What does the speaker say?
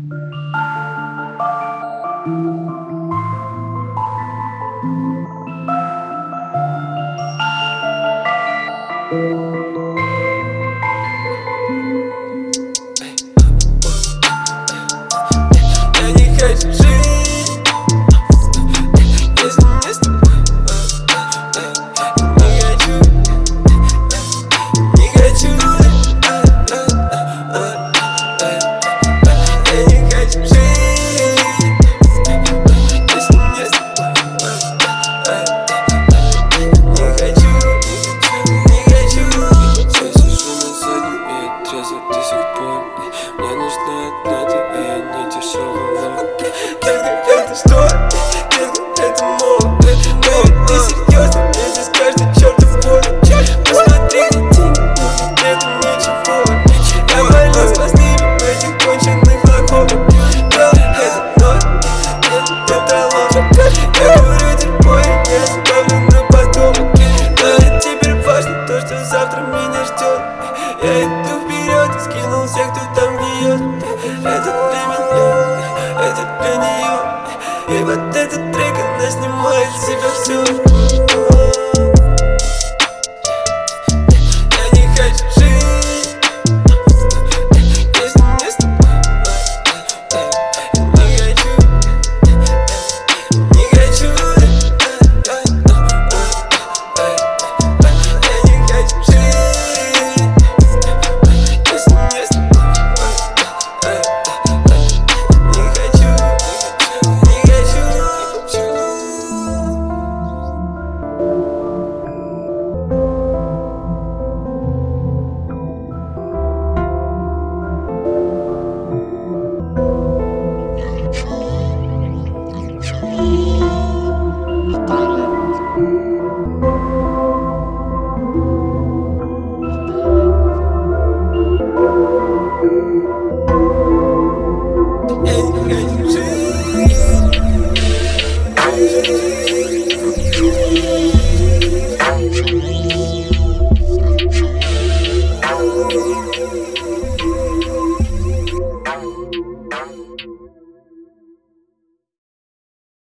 Я не хочу жить, если не с тобой. Не хочу, не хочу. Я не хочу жить, если не с тобой. Не хочу, не хочу. Я сижу на заднем и трезво до сих пор. Мне нужна одна ты, и я не дешевый лор. Детка, это что? Детка, это мол. Baby, ты серьезно? Мне здесь каждый чертов год. Посмотри на деньги, это ничего. Я валюсь по ними в этих конченых лохов. Да, это ноль, это ложь. Я говорю дерьмо, я не оставлю на потом. Да, теперь важно то, что завтра меня ждет. Я иду вперед и скинул всех, кто там гниет. Это для меня, это для нее. И вот этот трек, она снимает с себя все. Я не хочу жить, если не с тобой. Не хочу, не хочу. Я не хочу жить, если не с тобой. Не хочу, не хочу. Я не хочу жить.